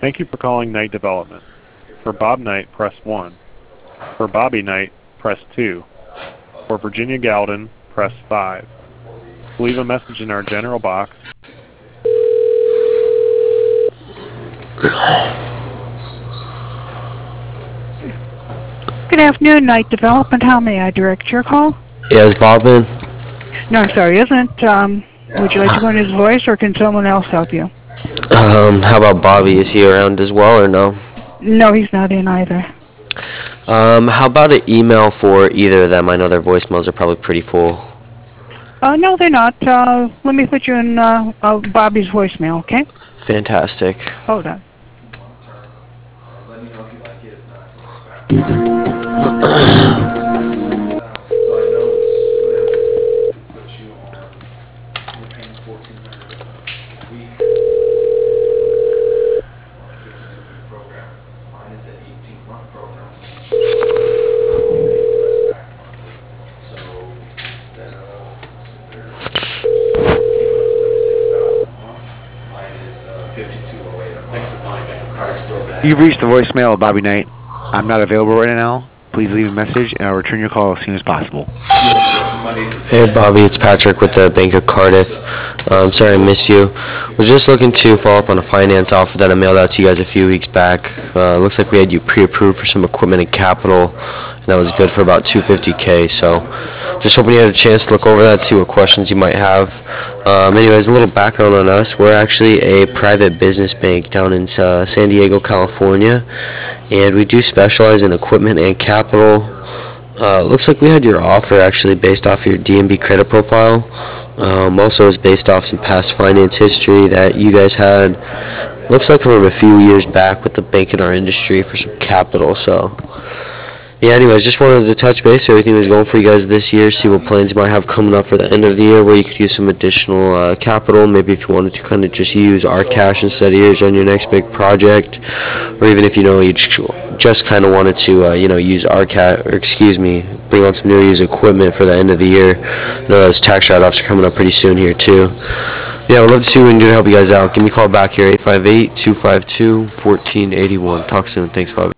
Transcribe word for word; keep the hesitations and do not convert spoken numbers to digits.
Thank you for calling Knight Development. For Bob Knight, press one. For Bobby Knight, press two. For Virginia Galden, press five. To leave a message in our general box. Good afternoon, Knight Development. How may I direct your call? Yeah, is Bob in? No, I'm sorry, isn't. Um, would you like to go in his voice, or can someone else help you? Um, how about Bobby? Is he around as well, or no? No, he's not in either. Um, how about an email for either of them? I know their voicemails are probably pretty full. Uh, no, they're not. Uh, let me put you in uh, uh, Bobby's voicemail, okay? Fantastic. Hold on. You've reached the voicemail of Bobby Knight. I'm not available right now. Please leave a message, and I'll return your call as soon as possible. Hey Bobby, it's Patrick with the Bank of Cardiff. Uh, I'm sorry I missed you. Was just looking to follow up on a finance offer that I mailed out to you guys a few weeks back. Uh, looks like we had you pre-approved for some equipment and capital, and that was good for about two hundred fifty K. So just hoping you had a chance to look over that, see what questions you might have. Um, anyways, a little background on us. We're actually a private business bank down in uh, San Diego, California, and we do specialize in equipment and capital. Uh, looks like we had your offer actually based off your D N B credit profile. Um, also is based off some past finance history that you guys had. Looks like from a few years back with the bank in our industry for some capital. So yeah, anyways, just wanted to touch base. Everything was going for you guys this year. See what plans you might have coming up for the end of the year where you could use some additional uh, capital. Maybe if you wanted to kind of just use our cash instead of yours on your next big project, or even if you know you just kind of wanted to, uh, you know, use our cash, or excuse me, bring on some new used equipment for the end of the year. I know those tax write-offs are coming up pretty soon here too. Yeah, we'd love to see what we can do to help you guys out. Give me a call back here, eight five eight, two five two, one four eight one. Talk soon. Thanks, Bobby.